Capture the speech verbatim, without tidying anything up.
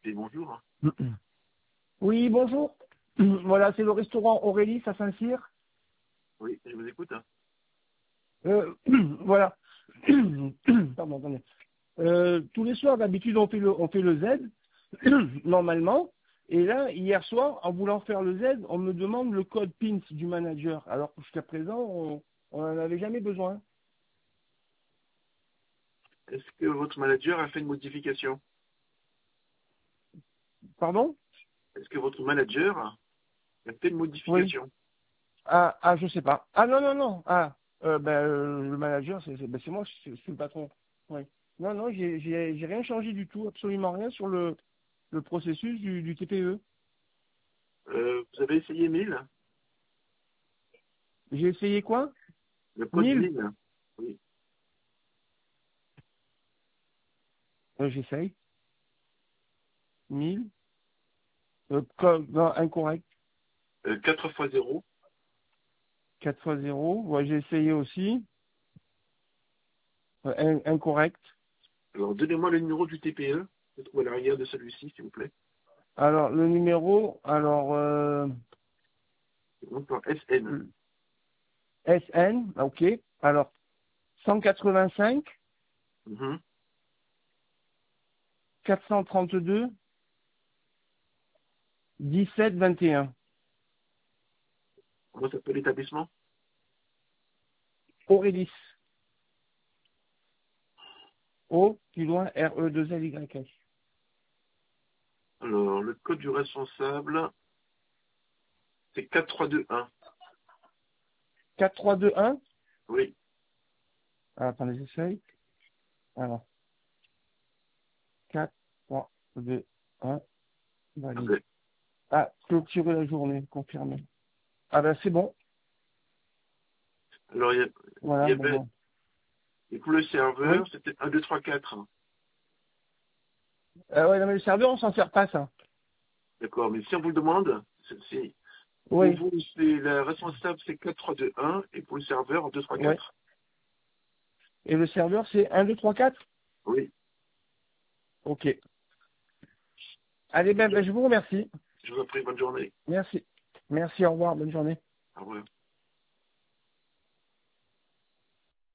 P, bonjour. Oui, bonjour. Voilà, c'est le restaurant Aurélie à Saint-Cyr. Oui, je vous écoute. Euh, voilà. Pardon, attendez. Euh, tous les soirs, d'habitude, on fait le, on fait le Z, normalement. Et là, hier soir, en voulant faire le Z, on me demande le code P I N S du manager. Alors que jusqu'à présent, on n'en avait jamais besoin. Est-ce que votre manager a fait une modification? Pardon? Est-ce que votre manager a fait une Oui. modification? Ah, ah, je sais pas. Ah, non, non, non. Ah, euh, ben, euh, le manager, c'est c'est- ben, c'est moi, je suis je suis le patron. Oui. Non, non, j'ai j'ai- j'ai rien changé du tout, absolument rien sur le, le processus du, du T P E. Euh, vous avez essayé mille? J'ai essayé quoi? Le code mille. mille? Oui. Euh, J'essaye. mille. Euh, co- non, incorrect. Euh, quatre fois zéro. quatre fois zéro. Ouais, j'ai essayé aussi. Euh, in- incorrect. Alors, donnez-moi le numéro du T P E. Je trouve à l'arrière de celui-ci, s'il vous plaît. Alors, le numéro, alors, euh, Donc, en S N. S N, ok. Alors, cent quatre-vingt-cinq, Mhm. quatre cent trente-deux, dix-sept, vingt et un. Comment s'appelle l'établissement? Aurélis. O, plus loin, R E deux L Y S. Alors, le code du responsable, c'est quatre trois deux un. quatre trois deux un. Oui. Ah, attendez, j'essaye. Alors, quatre trois deux un. Ah Valide. ben, Ah, clôturer la journée, confirmé. Ah ben c'est bon. alors, il y, a- il Voilà, y bon, avait, bon. et pour le Oui. serveur, c'était un deux trois quatre. Euh, ouais, non, mais le serveur, on s'en sert pas, ça. D'accord, mais si on vous le demande, c'est, c'est- pour Oui, vous, c'est la responsable, c'est quatre trois deux un, et pour le serveur, deux trois oui. quatre. Et le serveur, c'est un deux trois quatre. Oui. Ok. Allez, ben, ben, je vous remercie. Je vous en prie, bonne journée. Merci. Merci, au revoir, bonne journée. Au revoir.